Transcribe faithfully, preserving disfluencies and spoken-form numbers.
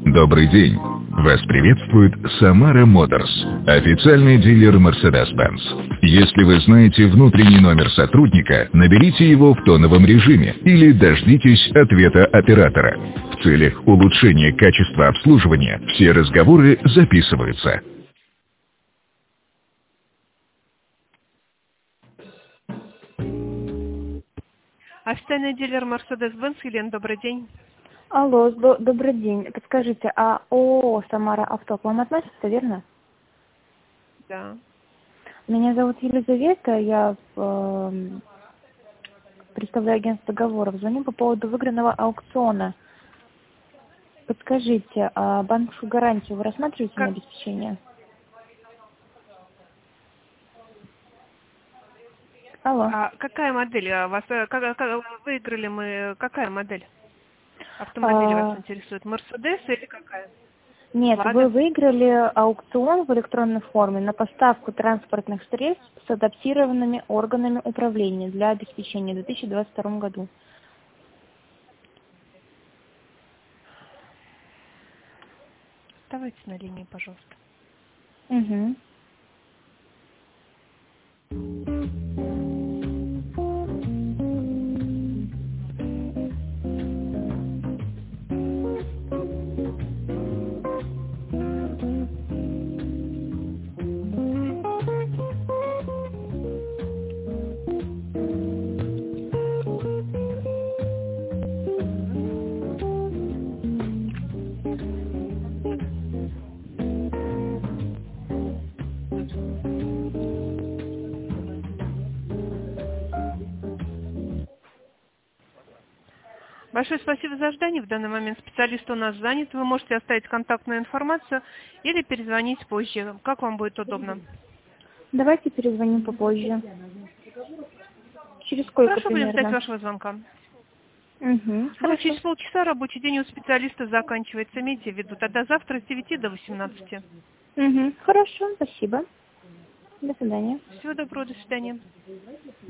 Добрый день. Вас приветствует Samara Motors, официальный дилер Mercedes-Benz. Если вы знаете внутренний номер сотрудника, наберите его в тоновом режиме или дождитесь ответа оператора. В целях улучшения качества обслуживания все разговоры записываются. Официальный дилер Mercedes-Benz, Елена, добрый день. Алло, до- добрый день. Подскажите, а ООО «Самара Авто» к вам относится, верно? Да. Меня зовут Елизавета, я э, представляю агентство договоров. Звоню по поводу выигранного аукциона. Подскажите, а банковскую гарантию вы рассматриваете на Как, обеспечение? Алло. а какая модель? А вас, э, как, как- выиграли мы, какая модель автомобиля вас А, интересует? Мерседес или какая? нет, вы Лада? выиграли аукцион в электронной форме на поставку транспортных средств с адаптированными органами управления для обеспечения в две тысячи двадцать втором году. Оставайтесь на линии, пожалуйста. Угу. Большое спасибо за ожидание. В данный момент специалист у нас занят. Вы можете оставить контактную информацию или перезвонить позже. Как вам будет удобно? Давайте перезвоним попозже. Через сколько Хорошо, будем ждать примерно? вашего звонка. Угу, Ну, хорошо. через полчаса рабочий день у специалиста заканчивается. Имейте в виду. Тогда завтра с девяти до восемнадцати. Угу, хорошо, спасибо. До свидания. Всего доброго, до свидания.